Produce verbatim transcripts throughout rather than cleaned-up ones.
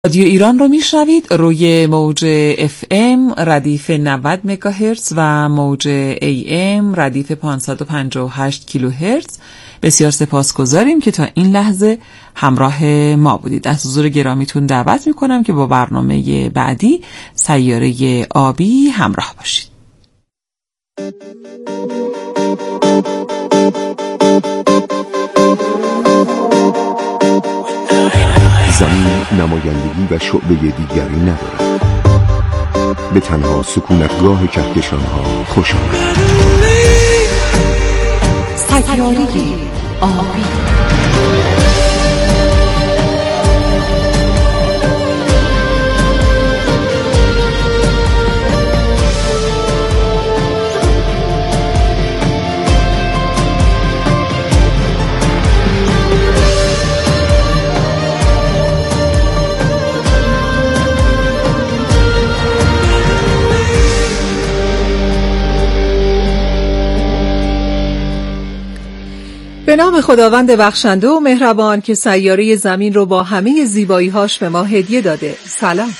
رادیو ایران رو میشنوید روی موج اف ام ردیف نود مگاهرتز و موج ای ام ردیف پانصد و پنجاه و هشت کیلوهرتز. بسیار سپاسگزاریم که تا این لحظه همراه ما بودید. از حضور گرامیتون دعوت میکنم که با برنامه بعدی سیاره آبی همراه باشید. زمین نمایندگی و شعبه دیگری ندارد، به تنها سکونتگاه کهکشان‌ها خوش آمد. سیاره آبی. به نام خداوند بخشنده و مهربان که سیاره زمین رو با همه زیبایی‌هاش به ما هدیه داده. سلام.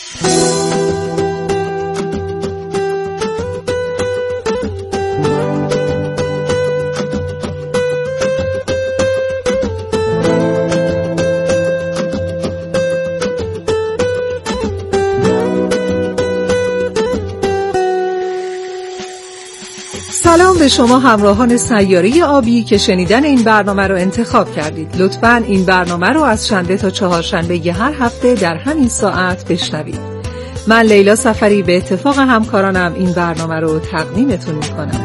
سلام به شما همراهان سیاره آبی که شنیدن این برنامه رو انتخاب کردید. لطفاً این برنامه رو از شنبه تا چهارشنبه هر هفته در همین ساعت بشنوید. من لیلا سفری به اتفاق همکارانم این برنامه رو تقدیمتون میکنم.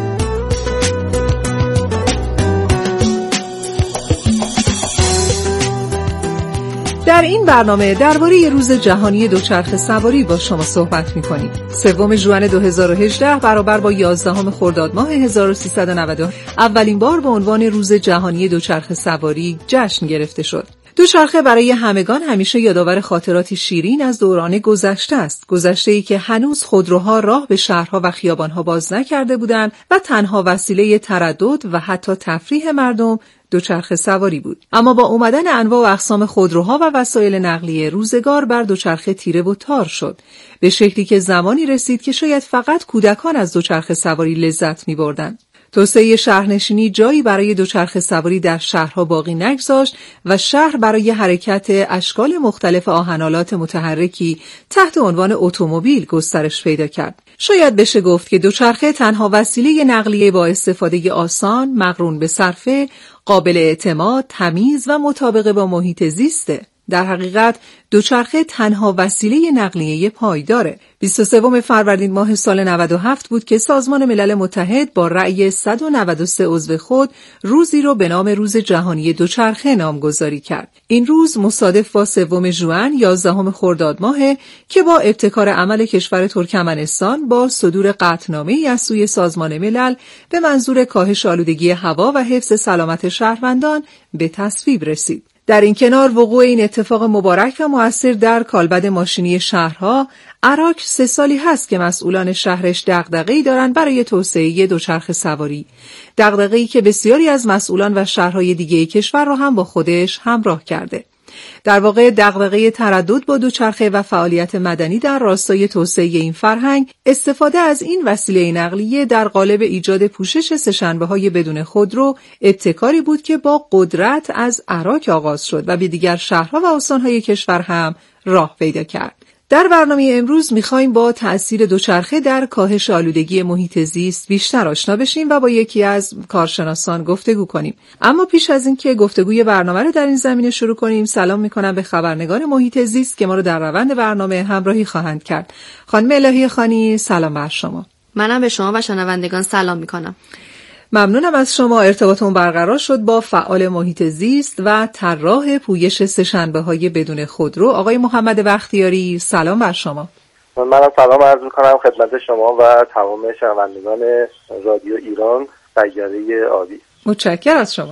در این برنامه درباره روز جهانی دوچرخه سواری با شما صحبت می‌کنیم. سوم ژوئن دو هزار و هجده برابر با یازدهم خرداد ماه هزار و سیصد و نود و هفت اولین بار به عنوان روز جهانی دوچرخه سواری جشن گرفته شد. دوچرخه برای همگان همیشه یادآور خاطراتی شیرین از دوران گذشته است. گذشته‌ای که هنوز خودروها راه به شهرها و خیابانها باز نکرده بودند و تنها وسیله تردد و حتی تفریح مردم دوچرخه سواری بود. اما با اومدن انواع و اقسام خودروها و وسایل نقلیه روزگار بر دوچرخه تیره و تار شد، به شکلی که زمانی رسید که شاید فقط کودکان از دوچرخه سواری لذت می‌بردند. توسعه شهرنشینی جایی برای دوچرخه سواری در شهرها باقی نگذاشت و شهر برای حرکت اشکال مختلف آهن‌آلات متحرکی تحت عنوان اتومبیل گسترش پیدا کرد. شاید بشه گفت که دوچرخه تنها وسیله نقلیه با استفاده آسان، مقرون به صرفه، قابل اعتماد، تمیز و مطابق با محیط زیسته. در حقیقت دوچرخه تنها وسیله نقلیه پایداره. بیست و سوم فروردین ماه سال نود و هفت بود که سازمان ملل متحد با رأی صد و نود و سه عضو خود روزی رو به نام روز جهانی دوچرخه نامگذاری کرد. این روز مصادف با سوم ژوئن یازدهم خرداد ماه که با ابتکار عمل کشور ترکمنستان با صدور قطعنامه‌ای از سوی سازمان ملل به منظور کاهش آلودگی هوا و حفظ سلامت شهروندان به تصویب رسید. در این کنار وقوع این اتفاق مبارک و مؤثر در کالبد ماشینی شهرها، عراق سه سالی هست که مسئولان شهرش دغدغه‌ای دارند برای توسعه دوچرخه سواری. دغدغه‌ای که بسیاری از مسئولان و شهرهای دیگه کشور را هم با خودش همراه کرده. در واقع دغدغه تردد با دوچرخه و فعالیت مدنی در راستای توسعه این فرهنگ، استفاده از این وسیله نقلیه در قالب ایجاد پوشش سه‌شنبه‌های بدون خودرو، ابتکاری بود که با قدرت از عراق آغاز شد و به دیگر شهرها و استان‌های کشور هم راه پیدا کرد. در برنامه امروز می‌خوایم با تأثیر دوچرخه در کاهش آلودگی محیط زیست بیشتر آشنا بشیم و با یکی از کارشناسان گفتگو کنیم. اما پیش از اینکه گفتگوی برنامه رو در این زمینه شروع کنیم، سلام می‌کنم به خبرنگار محیط زیست که ما رو در روند برنامه همراهی خواهند کرد. خانم الهی خانی، سلام بر شما. منم به شما و شنوندگان سلام می‌کنم. ممنونم از شما. ارتباطمون برقرار شد با فعال محیط زیست و طراح پویش سه‌شنبه‌های بدون خودرو آقای محمد بختیاری. سلام بر شما. منم سلام عرض می‌کنم خدمت شما و تمام شنوندگان رادیو ایران سیاره آبی. متشکرم از شما.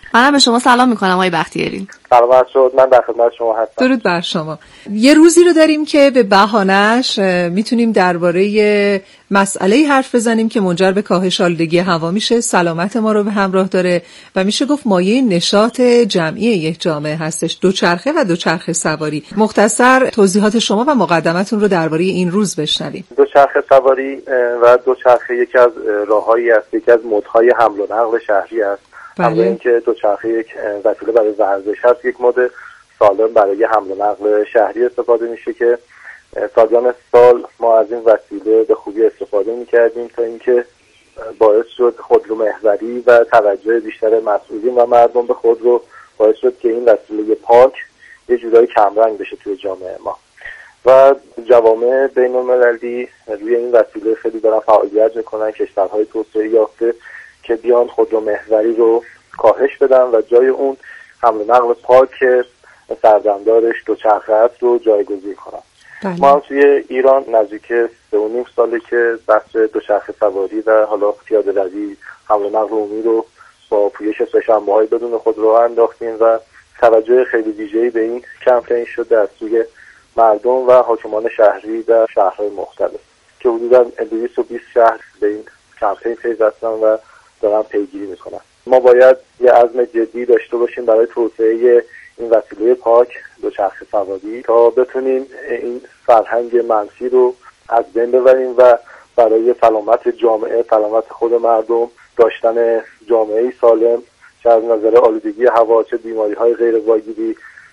منم به شما سلام میکنم آقای بختیاری. سلامت شد، من در خدمت شما هستم. درود بر شما. یه روزی رو داریم که به بهانه‌اش میتونیم درباره مسئله حرف بزنیم که منجر به کاهش آلودگی هوا میشه، سلامت ما رو به همراه داره و میشه گفت مایه نشاط جمعی یک جامعه هستش، دوچرخه و دوچرخه سواری. مختصر توضیحات شما و مقدمتون رو درباره این روز بشنویم. دوچرخه سواری و دوچرخه یکی از راههایی است، یکی از مدهای حمل و نقل شهری است. همون اینکه دوچرخه یک وسیله برای ورزش هست، یک مد سالم برای حمل و نقل شهری استفاده میشه که سالیان سال ما از این وسیله به خوبی استفاده میکردیم تا اینکه باعث شد خودرو محوری و توجه بیشتر مسئولین و مردم به خودرو باعث شد که این وسیله پاک یه جورایی کمرنگ بشه توی جامعه ما و جوامع بین المللی روی این وسیله خیلی دارن فعالیت میکنن. کشورهای توسعه یافته که بیان خودرو محوری رو کاهش بدن و جای اون حمل و نقل پاک سردمدارش دوچرخه است رو جایگزین کنن. بله. ما هم توی ایران نزدیک سه و نیم ساله که بحث دوچرخه سواری و حالا پیاده روی حمل و نقل عمومی رو با پویش سه‌شنبه‌های بدون خودرو انداختیم و توجه خیلی ویژه‌ای به این کمپین شده از سوی مردم و حاکمان شهری در شهرهای مختلف که حدوداً دویست و بیست شهر به این کمپین پیوستن و دارن پیگیری میکنن. ما باید یه عزم جدی داشته باشیم برای توسعه این وسیله پاک دوچرخه سواری تا بتونیم این فرهنگ منفی رو از بین ببریم و برای سلامت جامعه، سلامت خود مردم، داشتن جامعه سالم، چه از نظر آلودگی هوا، چه بیماری‌های غیر واگیری،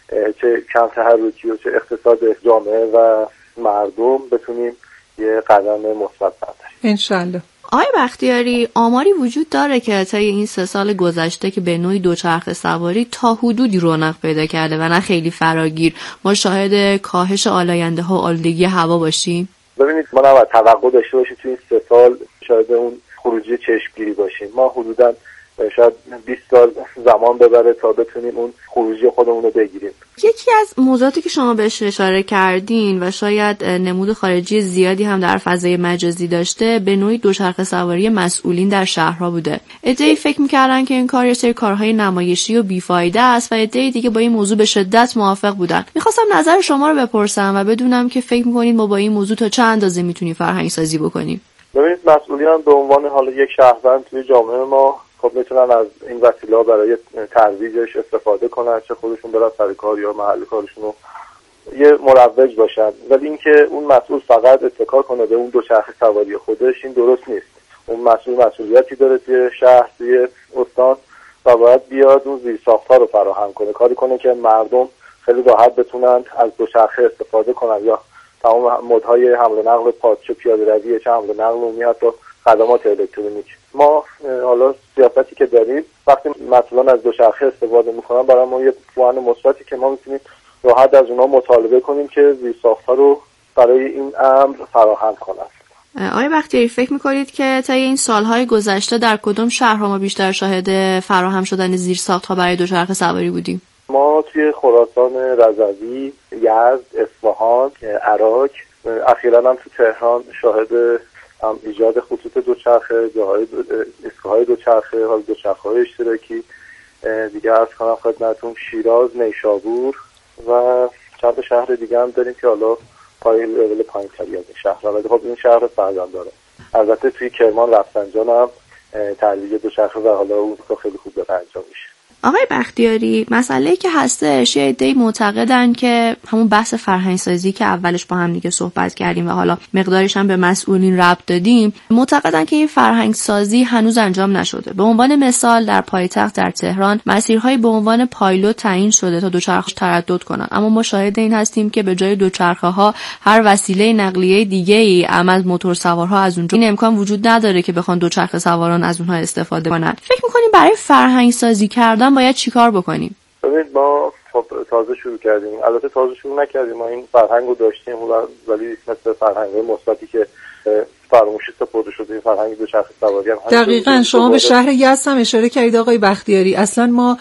چه کم تحرکی و چه اقتصاد جامعه و مردم بتونیم یه قدم مثبت برداریم انشالله. آقای بختیاری، آماری وجود داره که طی این سه سال گذشته که به نوعی دوچرخه سواری تا حدودی رونق پیدا کرده و نه خیلی فراگیر، ما شاهد کاهش آلاینده ها و آلودگی هوا باشیم؟ ببینید، ما نباید توقع داشته باشیم توی این سه سال شاید اون خروجی چشمگیری باشیم. ما حدوداً شاید بیست سال زمان ببره تا بتونیم اون خروجی خودمون رو بگیریم. یکی از موضوعاتی که شما بهش اشاره کردین و شاید نمود خارجی زیادی هم در فضای مجازی داشته، به نوعی دوچرخه سواری مسئولین در شهرها بوده. عده‌ای فکر می‌کردن که این کار یه سری کارهای نمایشی و بیفایده است و عده‌ای دیگه با این موضوع به شدت موافق بودن. می‌خواستم نظر شما رو بپرسم و بدونم که فکر می‌کنید ما با این موضوع تا چه اندازه می‌تونیم فرهنگ سازی بکنیم. ببینید، مسئولین به عنوان حالا یک شهروند توی جامعه ما خب میتونن از این وسیله برای ترویجش استفاده کنن، چه خودشون برن سر کار یا محل کارشون رو یه مروج باشن، ولی اینکه اون مسئول فقط اتکا کنه به اون دوچرخه سواری خودش، این درست نیست. اون مسئول مسئولیتی داره توی شهر، توی استان و باید بیاد اون زیرساخت‌ها رو فراهم کنه، کاری کنه که مردم خیلی راحت بتونن از دوچرخه استفاده کنن یا تمام مدهای حمل و نقل پاک، چه پیاده روی چه حمل و نقل عمومی، حتی خدمات الکترونیک. ما حالا سیاستی که داریم وقتی مسئولان از دوچرخه استفاده میکنن برای ما یه پوان مثبتی که ما میتونیم راحت از اونها مطالبه کنیم که زیرساخت‌ها رو برای این امر فراهم کنن. آقای بختیاری، فکر میکنید که طی این سالهای گذشته در کدوم شهرها ما بیشتر شاهد فراهم شدن زیرساخت‌ها برای دوچرخه سواری بودیم؟ ما توی خراسان رضوی، یزد، اصفهان، عراق، اخیراً هم تو تهران شاهد هم ایجاد خطوط دوچرخه، جاهای ایستگاه‌های دوچرخه، حالا دوچرخه‌های اشتراکی دیگه عرض کنم خدمتتون، شیراز، نیشابور و چند شهر دیگه هم داریم که حالا پای لول پایین‌تری از این شهرها، ولی خب این شهر فرزند داره. البته توی کرمان، رفسنجان هم ترویج دوچرخه و حالا اون خیلی خوب داره انجام میشه. آقای بختیاری، مسئله‌ای که هستش، یه عده‌ای معتقدن که همون بحث فرهنگ سازی که اولش با هم دیگه صحبت کردیم و حالا مقدارش هم به مسئولین ربط دادیم، معتقدن که این فرهنگ سازی هنوز انجام نشده. به عنوان مثال در پایتخت در تهران مسیرهایی به عنوان پایلوت تعیین شده تا دوچرخه تردد کنن، اما ما شاهد این هستیم که به جای دوچرخه‌ها هر وسیله نقلیه دیگه‌ای از موتور سوارها از اونجا این امکان وجود نداره که بخوان دوچرخه سواران از اونها استفاده کنن. فکر می‌کنیم برای فرهنگ سازی کردن باید چیکار بکنیم؟ ببینید، ما خب تازه شروع کردیم. البته تازه شروع نکردیم، ما این فرهنگو داشتیم ولی مثل فرهنگ‌های مثبتی که فراموشی سپرده شده، این فرهنگ دوچرخه سواری هم دقیقاً شما به شهر یزد هم اشاره کردید آقای بختیاری. اصلا ما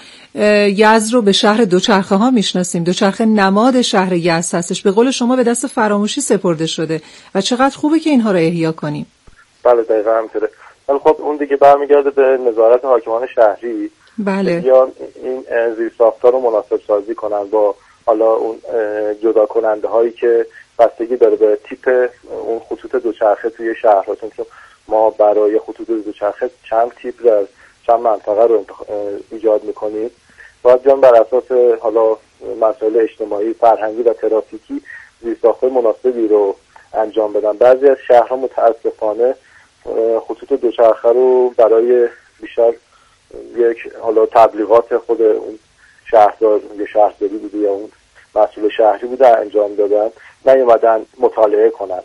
یزد رو به شهر دوچرخه ها میشناسیم، دوچرخه نماد شهر یزد هستش، به قول شما به دست فراموشی سپرده شده و چقدر خوبه که اینها رو احیا کنیم. بله دقیقاً همینطوره. ولی خب اون دیگه برمیگرده به نظارت حاکمان شهری بله. یا این زیرساخت‌ها رو مناسب سازی کنن با حالا اون جدا کننده هایی که بستگی داره به تیپ اون خطوط دوچرخه توی شهراتون که ما برای خطوط دوچرخه چند تیپ در چند منطقه رو ایجاد میکنیم. باید بیان بر اساس حالا مسائل اجتماعی، فرهنگی و ترافیکی زیرساخت‌های مناسبی رو انجام بدن. بعضی از شهرها متاسفانه خطوط دوچرخه رو برای بیشتر یک حالا تبلیغات خود اون شهردار یا شهرداری بوده یا اون مسئول شهری بوده انجام دادن، نیومدن مطالعه کنند.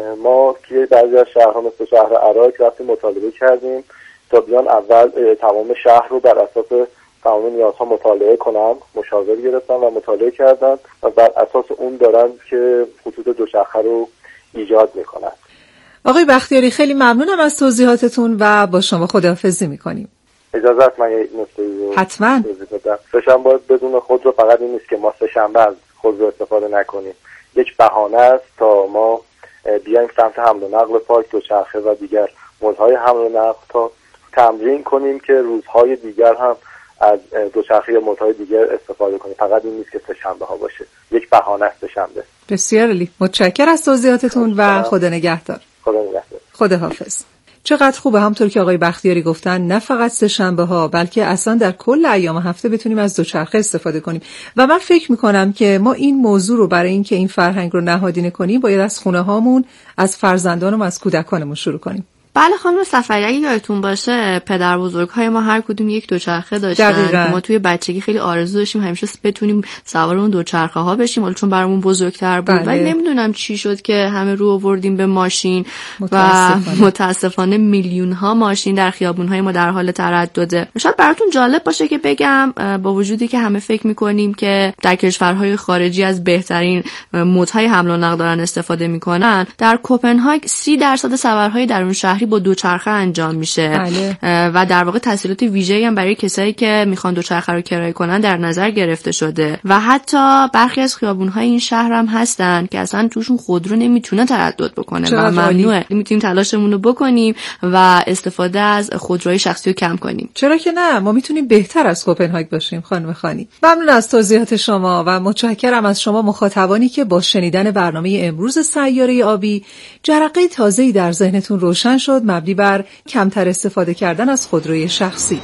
ما که بعضی از شهرها مثل شهر عراق رفتیم مطالعه کردیم تا بیان اول تمام شهر رو بر اساس تمام نیازها مطالعه کنن، مشاور گرفتن و مطالعه کردن و بر اساس اون دارن که خطوط دوچرخه رو ایجاد میکنن. آقای بختیاری خیلی ممنونم از توضیحاتتون و با شما خداحافظی میکنیم. اجازه است من یه نکته رو حتما سه‌شنبه باید بدون خودرو فقط این نیست که ما سه‌شنبه از خودرو استفاده نکنیم، یک بهانه است تا ما بیایم سمت حمل و نقل پاک، دوچرخه و دیگر مودهای حمل و نقل تا تمرین کنیم که روزهای دیگر هم از دوچرخه یا مودهای دیگر استفاده کنیم. فقط این نیست که سه‌شنبه ها باشه، یک بهانه است سه‌شنبه. بسیار عالی، متشکرم از توضیحاتتون و خدا نگهدار. خدا نگهدار. خدا حافظ. چقدر خوبه همطور که آقای بختیاری گفتن نه فقط سه‌شنبه ها بلکه اصلا در کل ایام هفته بتونیم از دوچرخه استفاده کنیم و من فکر میکنم که ما این موضوع رو برای اینکه این فرهنگ رو نهادینه کنیم باید از خونه هامون، از فرزندانمون، از کودکانمون شروع کنیم. بله خانم صفری، اگه یادتون باشه پدر بزرگ‌های ما هر کدوم یک دوچرخه داشتن. ما توی بچگی خیلی آرزو داشتیم همیشه بتونیم سوار اون دوچرخه ها بشیم، ولی چون برامون بزرگتر بود بله. ولی نمیدونم چی شد که همه رو آوردیم به ماشین متاسفانه. و متاسفانه میلیون ها ماشین در خیابون‌های ما در حال تردده. شاید براتون جالب باشه که بگم با وجودی که همه فکر می‌کنیم که در کشورهای خارجی از بهترین مودهای حمل و نقل دارن استفاده می‌کنن، در کوپنهاگ سی درصد سفرهای درون شهری با دوچرخه انجام میشه. بله. و در واقع تسهیلات ویژه‌ای هم برای کسایی که میخوان دوچرخه رو کرایه کنن در نظر گرفته شده و حتی برخی از خیابون‌های این شهر هم هستن که اصلا توشون خودرو نمیتونه تردد بکنه و ممنوعه. میتونیم تلاشمون رو بکنیم و استفاده از خودروهای شخصی رو کم کنیم. چرا که نه، ما میتونیم بهتر از کوپنهاگ باشیم. خانم خانی ممنون از توضیحات شما و متشکرم از شما مخاطبانی که با شنیدن برنامه امروز سیاره آبی جرقه تازه‌ای در ذهنتون روشن شد مبنی بر کمتر استفاده کردن از خودروی شخصی.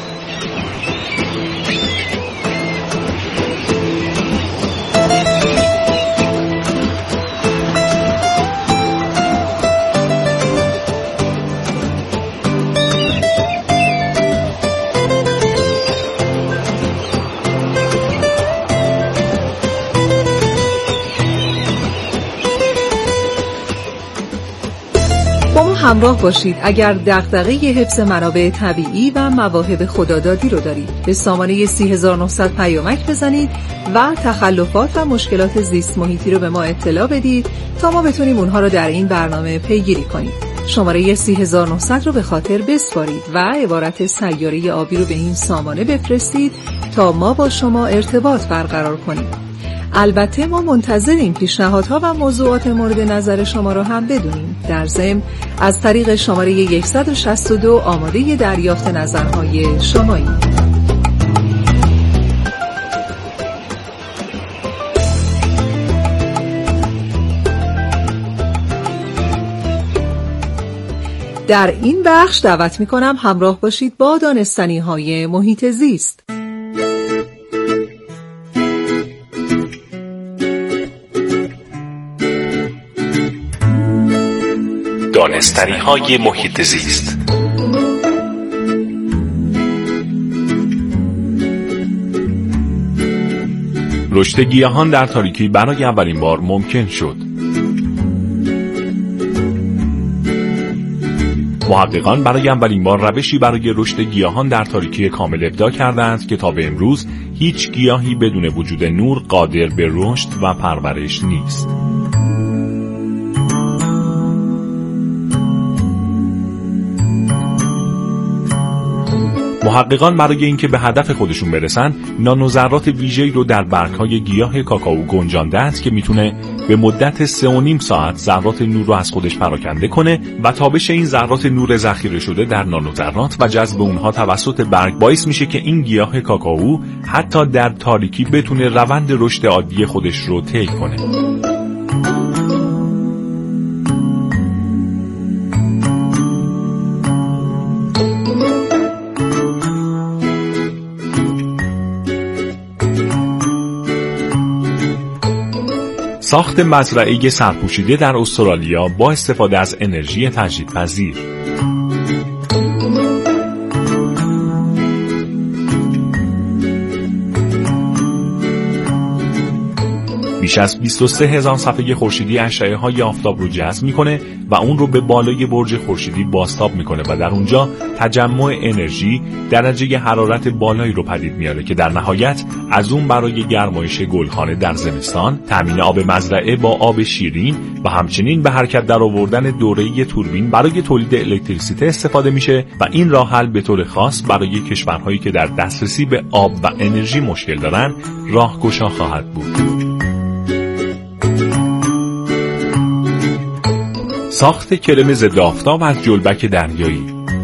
همراه باشید اگر دغدغه حفظ منابع طبیعی و مواهب خدادادی رو دارید. به سامانه سی هزار و نهصد پیامک بزنید و تخلفات و مشکلات زیست محیطی رو به ما اطلاع بدید تا ما بتونیم اونها رو در این برنامه پیگیری کنیم. شماره سی هزار و نهصد رو به خاطر بسپارید و عبارت سیاره آبی رو به این سامانه بفرستید تا ما با شما ارتباط برقرار کنیم. البته ما منتظریم پیشنهادها و موضوعات مورد نظر شما را هم بدونیم. در ضمن از طریق شماره صد و شصت و دو آماده دریافت نظرهای شماییم. در این بخش دعوت می‌کنم همراه باشید با دانستنی‌های محیط زیست. دانستنی‌های محیط زیست. رشد گیاهان در تاریکی برای اولین بار ممکن شد. محققان برای اولین بار روشی برای رشد گیاهان در تاریکی کامل ابداع کردند که تا به امروز هیچ گیاهی بدون وجود نور قادر به رشد و پرورش نیست. محققان برای اینکه به هدف خودشون برسن نانوذرات ویژه‌ای رو در برگ‌های گیاه کاکائو گنجانده‌اند که میتونه به مدت سه و نیم ساعت ذرات نور رو از خودش پراکنده کنه و تابش این ذرات نور ذخیره شده در نانوذرات و جذب اونها توسط برگ باعث میشه که این گیاه کاکائو حتی در تاریکی بتونه روند رشد عادی خودش رو طی کنه. ساخت مزرعه سرپوشیده در استرالیا با استفاده از انرژی تجدیدپذیر. بیش از بیست و سه هزار صفحه خورشیدی اشعه های آفتاب رو جذب میکنه و اون رو به بالای برج خورشیدی بازتاب میکنه و در اونجا تجمع انرژی درجه حرارت بالایی رو پدید میاره که در نهایت از اون برای گرمایش گلخانه در زمستان، تامین آب مزرعه با آب شیرین و همچنین به حرکت در آوردن دوره‌ای توربین برای تولید الکتریسیته استفاده میشه و این راه حل به طور خاص برای کشورهایی که در دسترسی به آب و انرژی مشکل دارن راهگشا خواهد بود. ساخت کرم ضد آفتاب از جلبک دریایی.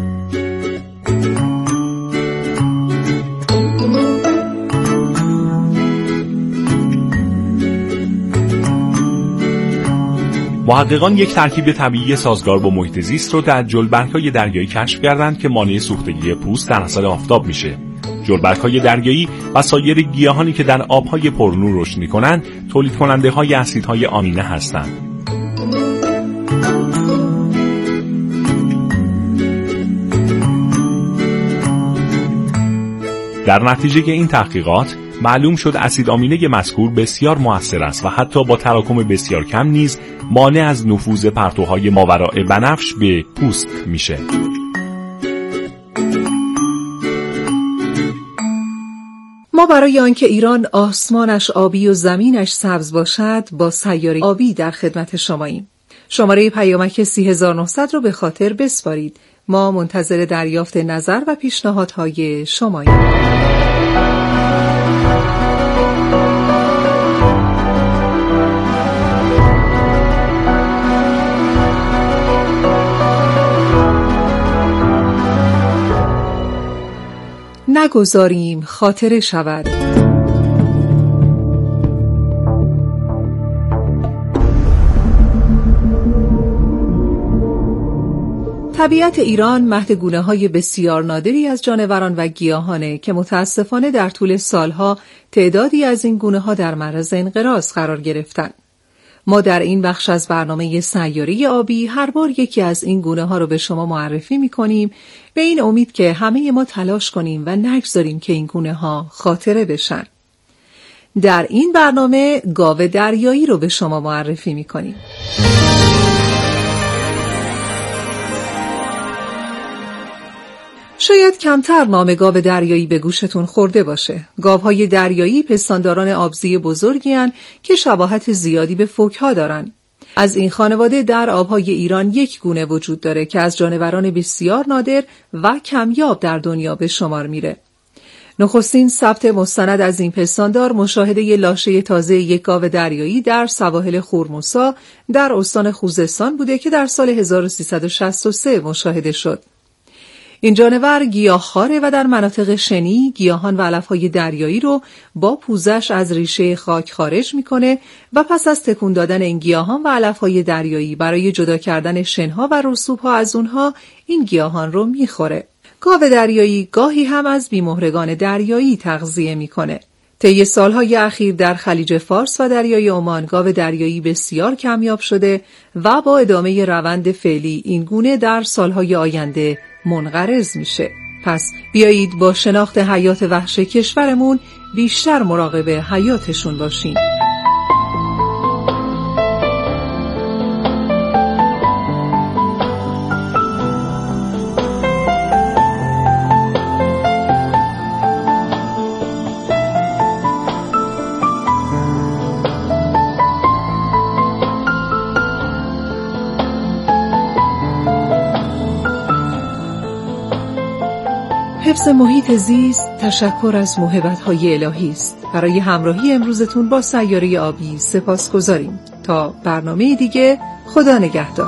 محققان یک ترکیب طبیعی سازگار با محیط زیست رو در جلبک‌های دریایی کشف کردند که مانع سوختگی پوست در اثر آفتاب میشه. جلبک‌های دریایی و سایر گیاهانی که در آب‌های پرنور رشد می‌کنند، تولید کننده‌های اسیدهای آمینه هستند. در نتیجه این تحقیقات معلوم شد اسید آمینه مذکور بسیار مؤثر است و حتی با تراکم بسیار کم نیز مانع از نفوذ پرتوهای ماوراء بنفش به پوست میشه. ما برای آنکه ایران آسمانش آبی و زمینش سبز باشد با سیاره آبی در خدمت شماییم. شماره پیامک سی هزار و نهصد رو به خاطر بسپارید. ما منتظر دریافت نظر و پیشنهادهای شماییم. نگذاریم خاطره شود. طبیعت ایران مهد گونه‌های بسیار نادری از جانوران و گیاهانه که متاسفانه در طول سالها تعدادی از این گونه‌ها در معرض انقراض قرار گرفتند. ما در این بخش از برنامه سیاره آبی هر بار یکی از این گونه‌ها رو به شما معرفی می‌کنیم به این امید که همه ما تلاش کنیم و نگذاریم که این گونه‌ها خاطره بشن. در این برنامه گاو دریایی رو به شما معرفی می‌کنیم. شاید کمتر نام گاو دریایی به گوشتون خورده باشه. گاوهای دریایی پستانداران آبزی بزرگی هستند که شباهت زیادی به فوک‌ها دارن. از این خانواده در آبهای ایران یک گونه وجود داره که از جانوران بسیار نادر و کمیاب در دنیا به شمار میره. نخستین ثبت مستند از این پستاندار مشاهده لاشه تازه یک گاو دریایی در سواحل خرموسا در استان خوزستان بوده که در سال هزار و سیصد و شصت و سه مشاهده شد. این جانور گیاهخواره و در مناطق شنی گیاهان و علفهای دریایی رو با پوزش از ریشه خاک خارج میکنه و پس از تکون دادن این گیاهان و علفهای دریایی برای جدا کردن شنها و رسوبها از اونها این گیاهان رو میخوره. گاو دریایی گاهی هم از بیمهرگان دریایی تغذیه میکنه. طی سالهای اخیر در خلیج فارس و دریای عمان گاو دریایی بسیار کمیاب شده و با ادامه روند فعلی این گونه در سالهای آینده منقرض میشه. پس بیایید با شناخت حیات وحش کشورمون بیشتر مراقب حیاتشون باشیم. حفظ محیط زیست تشکر از موهبت‌های الهی است. برای همراهی امروزتون با سیاره آبی سپاسگزاریم. تا برنامه دیگه، خدا نگهدار.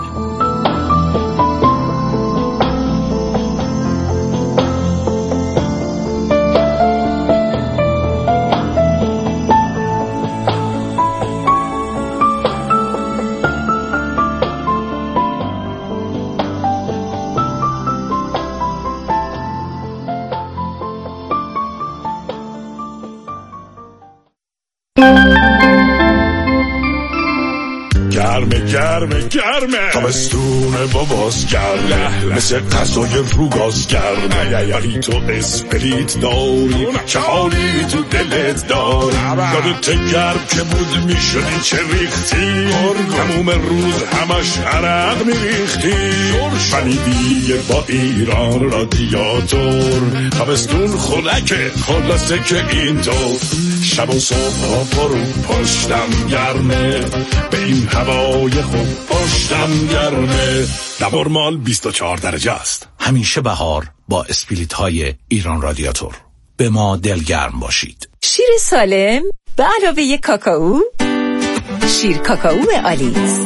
گرمه گرمه گرمه تابستونه باباز گرمه مثل غذای رو گاز گرمه ولی تو اسپریت داری چه حالی تو دلت داری یادت گرم که بود میشدی چه ریختی تموم روز همش عرق میریختی ولی دیگه با ایران رادیاتور تابستون خنکه خلاصه که اینطور شب و صبح ها پرو پشتم گرمه به این هوای خوب پشتم گرمه نورمال بیست و چهار درجه است. همیشه بهار با اسپریت های ایران رادیاتور. به ما دلگرم باشید. شیر سالم به علاوه یک کاکائو، شیر کاکائو آلیس،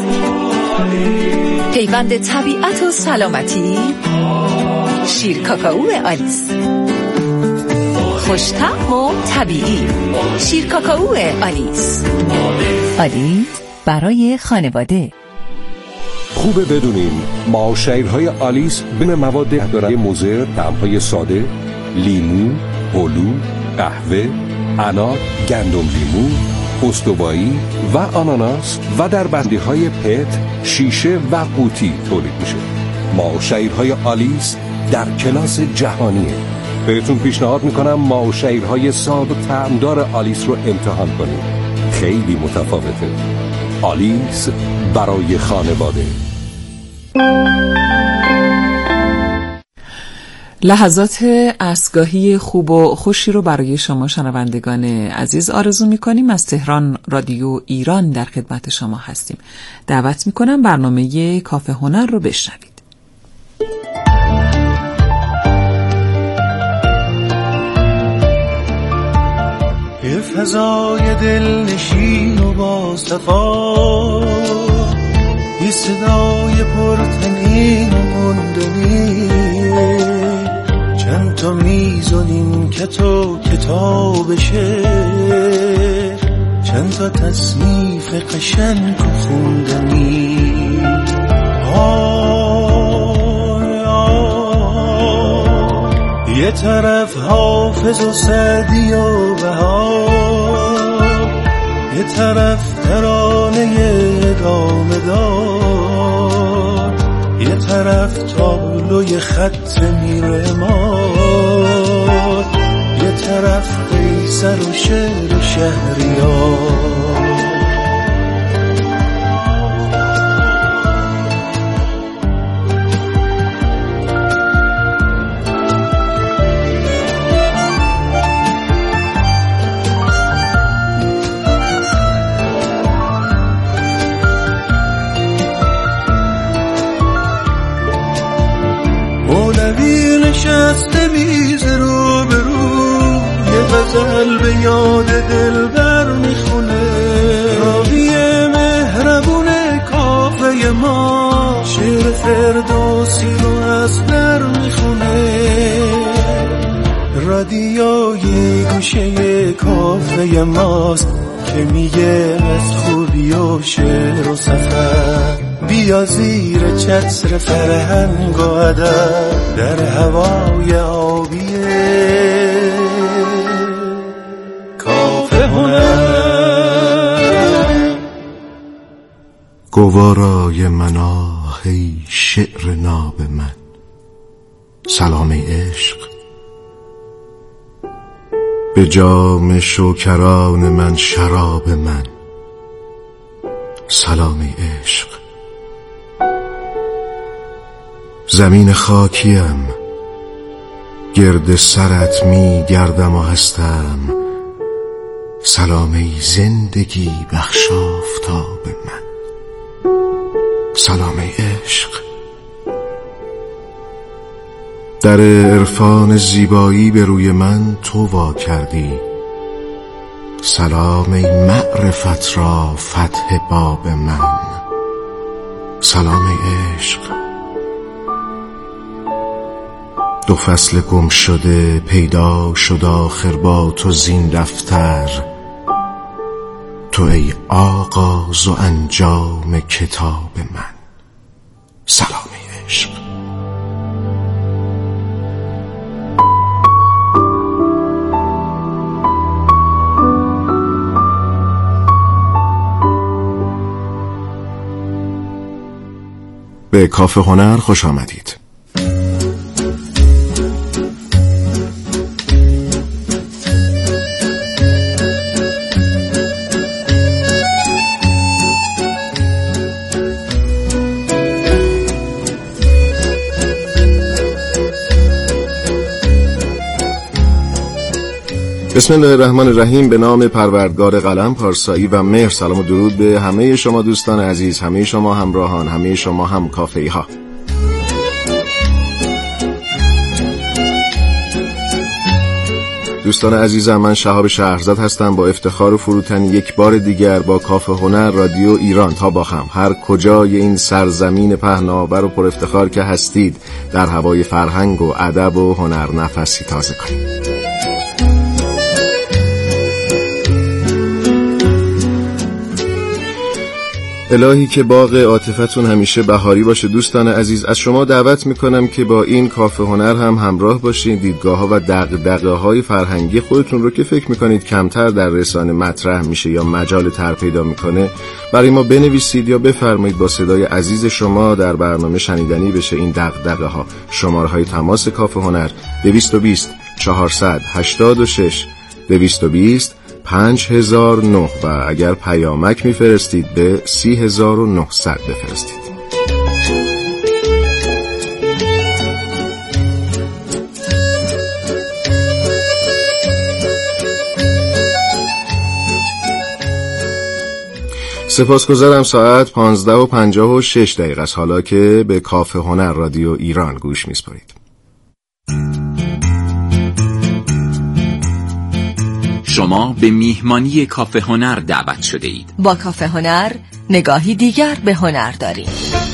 پیوند طبیعت و سلامتی. شیر کاکائو آلیس خوش‌طعم و طبیعی. شیر کاکائو آلیس. آلیس برای خانواده. خوبه بدونین معاشرهای آلیس بین مواد دارای مضر، طعم‌های ساده، لیمو، هلو، قهوه، انار، گندم لیمو، استوایی و آناناس و در بندی‌های پت، شیشه و قوطی تولید میشه. معاشرهای آلیس در کلاس جهانیه. بهتون پیشنهاد میکنم معاشرهای ساد و طعمدار آلیس رو امتحان کنید. خیلی متفاوته. آلیس برای خانواده. لحظات عصرگاهی خوب و خوشی رو برای شما شنوندگان عزیز آرزو میکنیم. از تهران رادیو ایران در خدمت شما هستیم. دعوت میکنم برنامه کافه هنر رو بشنوید. یه فضای دلنشین و با صفا، یه صدای پرتنین و مندنی، چند تا میزونین که تو کتابشه، چند تا تصنیف قشنگ و خوندنی. آه آه یه طرف حافظ و سعدی و بهار، یه طرف ترانه ادامه دار، یه طرف تابلوی خط میرمار، یه طرف قیصر و شعر شهریار. مولوی نشسته میز رو به رو، یه غزل به یاد دلبر میخونه، راوی مهربون کافه ما شعر فردوسی رو از در میخونه. رادیوی گوشه کافه ماست که میگه از خوبی و شعر و سفر، بیا زیر چتر فرهنگ و ادب در هوای آبیه کافه هنر. گوارای مناه ای شعر ناب من، سلام عشق به جام شوکران من، شراب من، سلام عشق. زمین خاکیم گرد سرت می گردم و هستم، سلام ای زندگی بخش آفتاب من، سلام ای عشق. در عرفان زیبایی به روی من تو وا کردی. سلام ای معرفت را فتح باب من. سلام ای عشق. دو فصل گم شده پیدا شد آخر با تو زین دفتر. تو ای آغاز و انجام کتاب من. سلام ای عشق. به کافه هنر خوش آمدید. بسم الله الرحمن الرحیم. به نام پروردگار قلم پارسایی و مهر. سلام و درود به همه شما دوستان عزیز، همه شما همراهان، همه شما هم کافه‌ای ها. دوستان عزیزم، من شهاب شهرزاد هستم. با افتخار و فروتنی یک بار دیگر با کافه هنر رادیو ایران تا باخم هر کجای این سرزمین پهناور و پر افتخار که هستید در هوای فرهنگ و ادب و هنر نفسی تازه کنید. الهی که باغ عاطفتون همیشه بهاری باشه. دوستان عزیز، از شما دعوت میکنم که با این کافه هنر هم همراه باشین. دیدگاه ها و دغدغه های فرهنگی خودتون رو که فکر میکنید کمتر در رسانه مطرح میشه یا مجال تر پیدا میکنه برای ما بنویسید یا بفرمایید تا صدای عزیز شما در برنامه شنیدنی بشه این دغدغه ها. شماره های تماس کافه هنر دویست و بیست چهارصد هشتاد و شش دویست و بیست پنج هزار و نه و اگر پیامک میفرستید به سی هزار و نهصد بفرستید. سپاسگزارم. ساعت پانزده و پنجاه و شش دقیقه است حالا که به کافه هنر رادیو ایران گوش میسپارید. شما به میهمانی کافه هنر دعوت شده اید. با کافه هنر نگاهی دیگر به هنر داریم.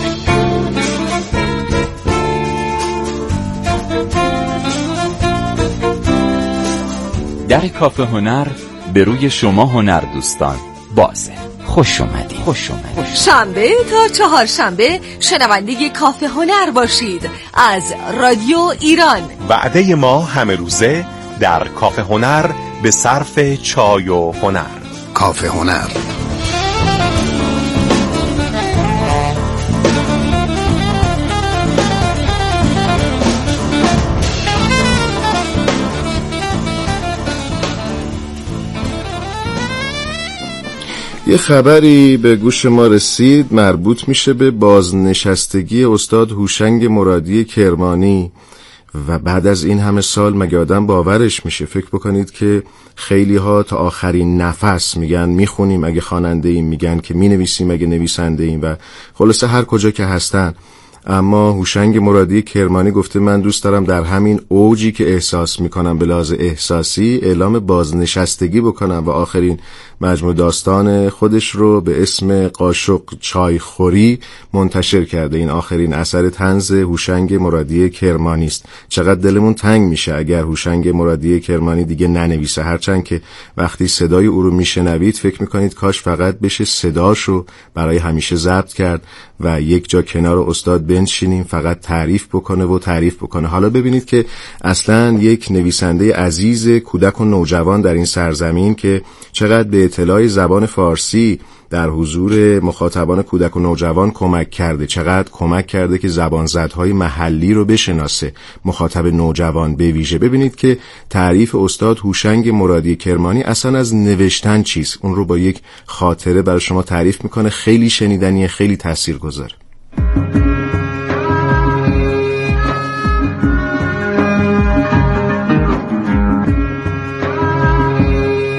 در کافه هنر به روی شما هنر دوستان بازه. خوش اومدید. خوش اومدید. شنبه تا چهارشنبه شنونده کافه هنر باشید از رادیو ایران. وعده ما همه روزه در کافه هنر به صرف چای و هنر. کافه هنر. یه خبری به گوش ما رسید مربوط میشه به بازنشستگی استاد هوشنگ مرادی کرمانی. و بعد از این همه سال مگه آدم باورش میشه؟ فکر بکنید که خیلی ها تا آخرین نفس میگن میخونیم اگه خواننده ایم، میگن که مینویسیم اگه نویسنده ایم و خلاصه هر کجا که هستن. اما هوشنگ مرادی کرمانی گفته من دوست دارم در همین اوجی که احساس میکنم به لحاظ احساسی اعلام بازنشستگی بکنم و آخرین مجموع داستان خودش رو به اسم قاشق چایخوری منتشر کرده. این آخرین اثر طنز هوشنگ مرادی کرمانی است. چقدر دلمون تنگ میشه اگر هوشنگ مرادی کرمانی دیگه ننویسه، هرچند که وقتی صدای او رو میشنوید فکر میکنید کاش فقط بشه صداشو برای همیشه ضبط کرد و یک جا کنار استاد بنشینیم فقط تعریف بکنه و تعریف بکنه. حالا ببینید که اصلا یک نویسنده عزیز کودک و نوجوان در این سرزمین که چقدر به اطلاع زبان فارسی در حضور مخاطبان کودک و نوجوان کمک کرده، چقدر کمک کرده که زبانزدهای محلی رو بشناسه، مخاطب نوجوان به ویژه. ببینید که تعریف استاد هوشنگ مرادی کرمانی اصلا از نوشتن چیست، اون رو با یک خاطره برای شما تعریف میکنه. خیلی شنیدنیه، خیلی تاثیرگذاره.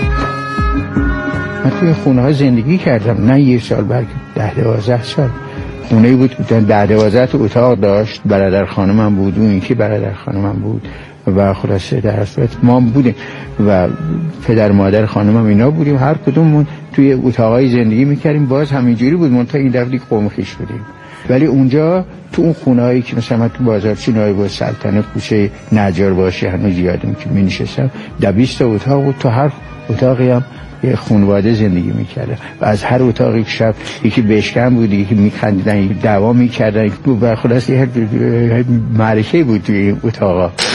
توی خونه ها زندگی کردم، نه یه سال بلکه ده دوازده سال. خونه بود ده دوازده اتاق داشت. برادر خانمم بود، اون یکی برادر خانمم بود و خلاصه در اصل ما بودیم و پدر مادر خانمم اینا بودیم. هر کدوممون توی اتاقای زندگی میکردیم. باز همینجوری بود، منتها این دفعه قوم خویش بودیم. ولی اونجا تو اون خونه‌ای که مثلا تو بازارچی نایب السلطنه کوچه نجار باشه هنوز یادم که می نشستم، ده بیست اتاق بود. تو هر اتاقی هم یه خانواده زندگی میکرده و از هر اتاقی که شب یکی بشکن بود، یکی میخندیدن، یکی دعوا میکردن و خلاص یه معرکه بود توی این اتاقا.